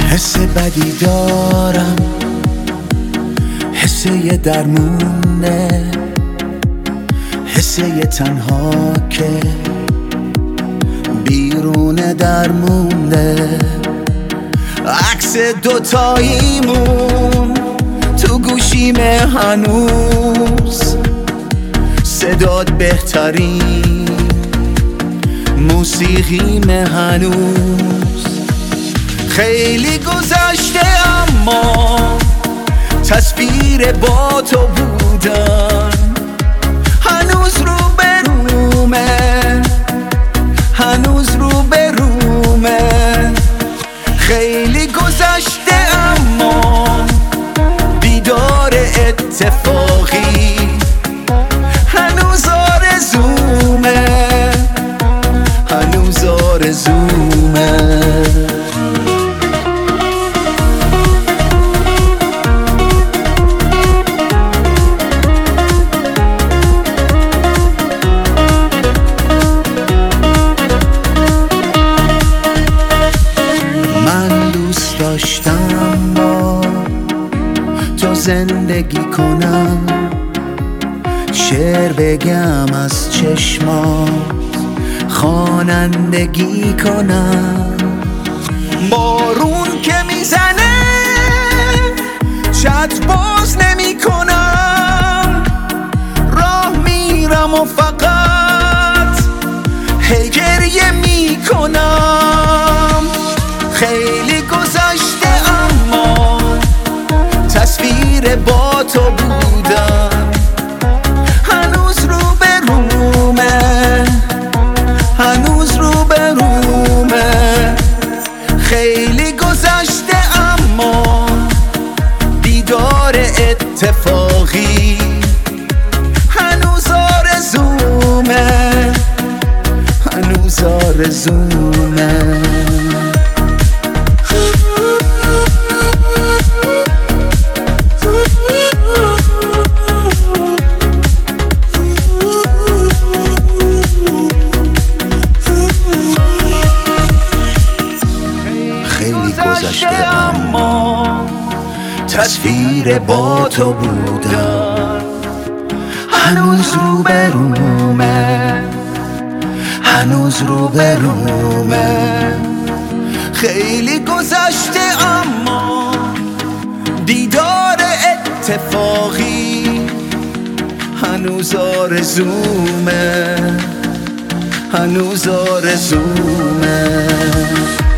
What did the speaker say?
حس بدی دارم، حس یه درمونه، حس یه تنها که بیرون درمونده. عکس دوتاییمون تو گوشیمه هنوز، صدات بهترین موسیقیمه هنوز. خیلی گذشته اما تصویر با تو بودن هنوز رو برومه، هنوز رو برومه. خیلی گذشته اما دیدار اتفاقی هنوز آرزومه، هنوز آرزومه. داشتم با تو زندگی کنم، شعر بگم از چشمات، خوانندگی کنم. بارون که میزنه چت باز نمی کنم، راه میرم و فقط هی گریه می کنم. خیلی گذشته اما تصویر با تو بودم هنوز رو برومه، هنوز رو برومه. خیلی گذشته اما دیدار اتفاقی هنوز آرزومه، هنوز آرزومه. گذشته اما تصویر با تو بودم هنوز رو برومه، هنوز رو برومه. خیلی گذشته اما دیدار اتفاقی هنوز آرزومه، هنوز آرزومه.